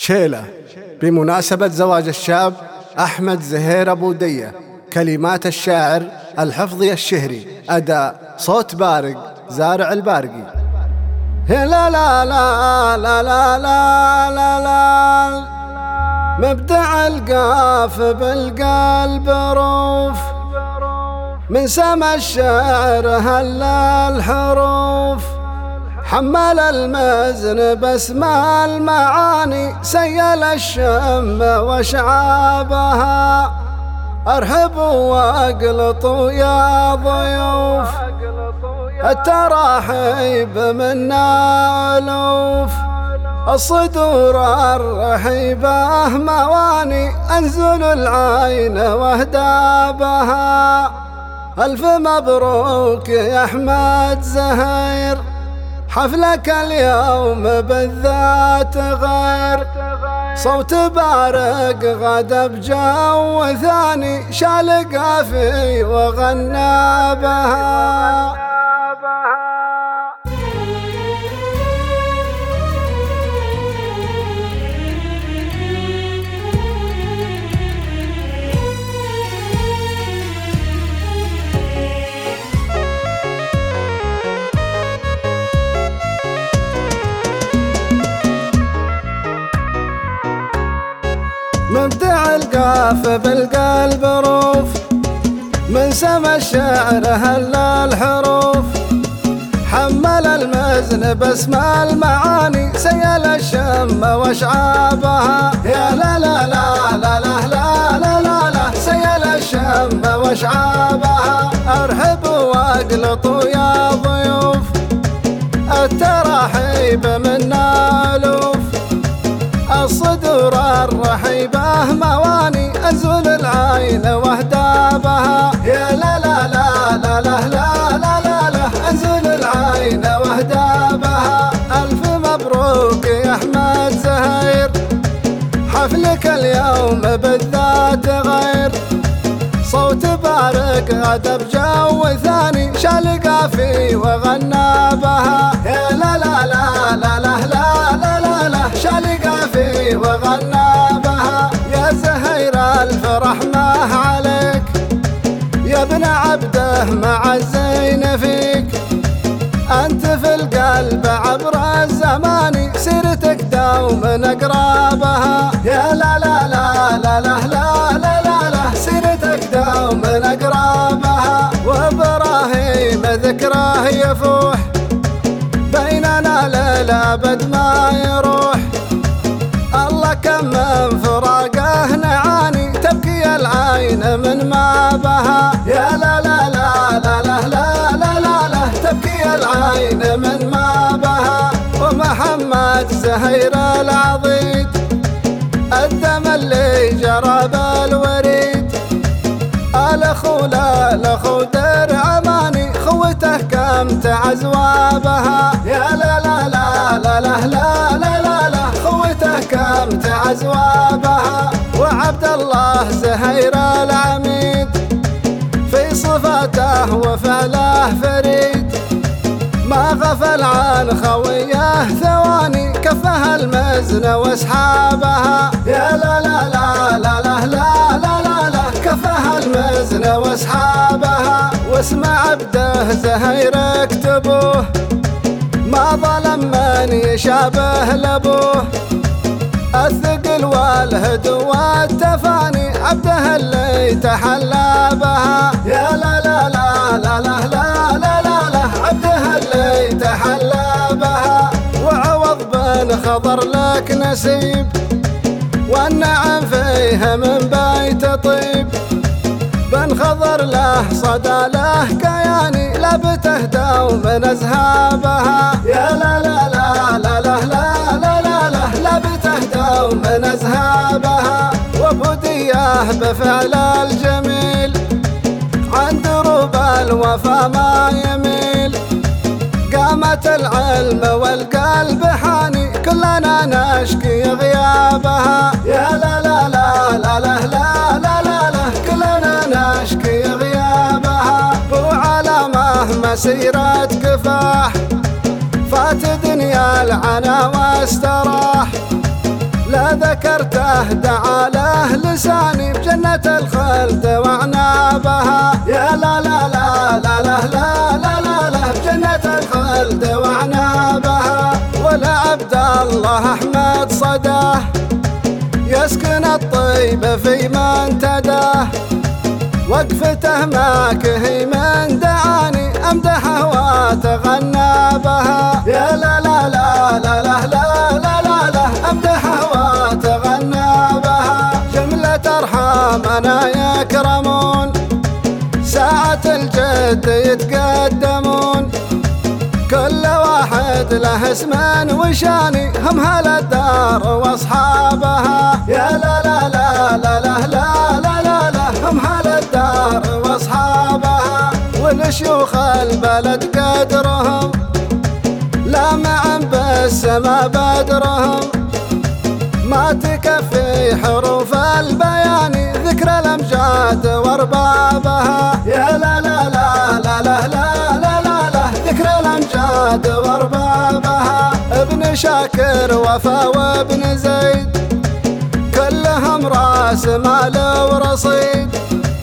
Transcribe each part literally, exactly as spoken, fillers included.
شيلة بمناسبة زواج الشاب أحمد زهير أبو دية. كلمات الشاعر الحفظي الشهري، أداء صوت بارق زارع البارقي. لا لا لا لا لا لا لا لا مبدع القاف بالقلب روف، من سما الشعر هلا الحروف، حمل المزن باسماء المعاني، سيل الشم وشعابها. ارحبوا واقلطوا يا ضيوف، التراحيب منا ألوف، الصدور الرحيبة مواني، انزل العين واهدابها. ألف مبروك يا أحمد زهير، حفلك اليوم بالذات غير، صوت بارق غدا بجو ثاني، شال قافي وغنى بها. مبدع القاف بالقلب روف، من سما الشعر هلا الحروف، حمل المزن باسماء المعاني، سيل الشم واشعابها. يا لا لا لا لا لا لا لا لا لا سيل الشم واشعابها. ارحبوا واقلطوا يا ضيوف، التراحيب منا ألوف، الصدور الرحيبة مواني، انزل العين واهدابها. يا لا لا لا لا لا لا لا لا لا انزل العين واهدابها. الف مبروك يا احمد زهير، حفلك اليوم بالذات غير، صوت بارق غدا بجو ثاني، شال قافي وغنى بها. يا لا لا لا لا لا لا لا لا لا شال قافي وغنى بها. يا زهير الفرح ما عليك، يا ابن عبده مع الزين فيك، أنت في القلب عبر الزمان، سيرتك دوم أقرابها. يا لا لا لا لا لا لا لا لا لا سيرتك دوم أقرابها. وإبراهيم ذكره يفوح بيننا للأبد ما يروح، الله كم من فراقه نعاني، تبكي العين من ما بها. يا لا لا لا لا لا لا لا لا لا تبكي العين من ما بها. ومحمد زهير العضيد، الدم اللي جرى بالوريد، الاخو لا الاخو درع ماني، خوته كم تعزوابها. يا لا لا لا لا لا لا لا لا لا خوته كم تعزوابها. وعبد الله زهير العميد، في صفاته وفعله فريد، ما غفل عن خويه ثواني، كفها المزن واسحابها. يا لا لا لا لا لا لا لا لا لا كفها المزن واسحابها. واسم عبده زهير اكتبوه، ما ظلم من يشابه لابوه، الثقل والهد والتفاني، عبده اللي تحلى بها. يا لا لا لا لا لا لا لا لا لا عبده اللي تحلى بها. وعوض بن خضر لك نسيب، والنعم فيه من بيت طيب، بن خضر له صدى له كياني، لبته دوم ازهابها. يا لا لا لا لا لا لا لا لا لا لبته دوم ازهابها. وابو دياه بفعل الجميل، عن دروب الوفا ما يميل، قامت العلم والقلب حاني، كلنا نشكي غيابها. يا لا لا لا لا لا لا لا لا لا كلنا نشكي غيابها. وعلى مسيرة كفاح، فات دنيا العنا واستراح، لا إذا ذكرته دعا له لساني بجنة الخلد وعنابها. يا لا لا لا لا لا لا لا لا لا بجنة الخلد وعنابها. ولعبد الله أحمد صداه يسكن الطيب في منتداه. وقفته ماكه من دعاني أمدحه وأتغنى بها. يا لا لا لا لا لا لا لا لا لا أمدحه وأتغنى بها. جملة أرحامنا يكرمون ساعة الجد يتقدمون. كل واحد له اسم وشاني هم هل الدار واصحابها. يا لا لا لا لا لا لا لا لا لا هم هل الدار واصحابها. والشيوخ البلد قدرهم لامع بالسما بدرهم. ما تكفي حروف البيان ذكر الأمجاد واربابها. يا لا لا لا لا لا لا لا لا لا ذكر الأمجاد واربابها. ابن شاكر وفا وابن زيد كلهم راس مال ورصيد.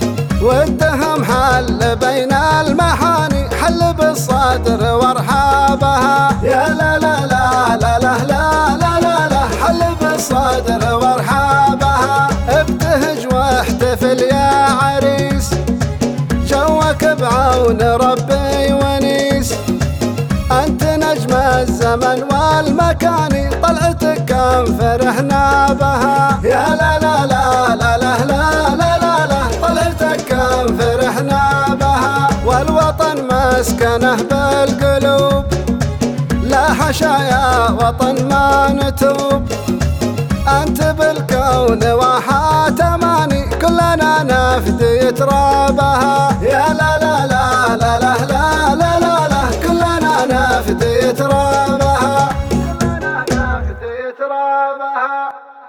ودهم حل بين المحاني حل بالصدر وارحابها. يا لا لا لا لا لا لا لا لا لا حل بالصدر وارحابها. ابتهج واحتفل يا عريس جوك بعون ربي ونيس. أنت نجم الزمن والمكان طلعتك كم فرحنا بها. يا لا لا لا لا لا لا لا لا لا طلعتك كم فرحنا بها. والوطن مسكنه بالقلوب لا حشايا وطن ما نتوب. أنت بالكون واحات أماني كلنا نفدي ترابها. يا لا لا لا لا لا لا لا لا لا كلنا نفدي ترابها. كلنا نفدي ترابها.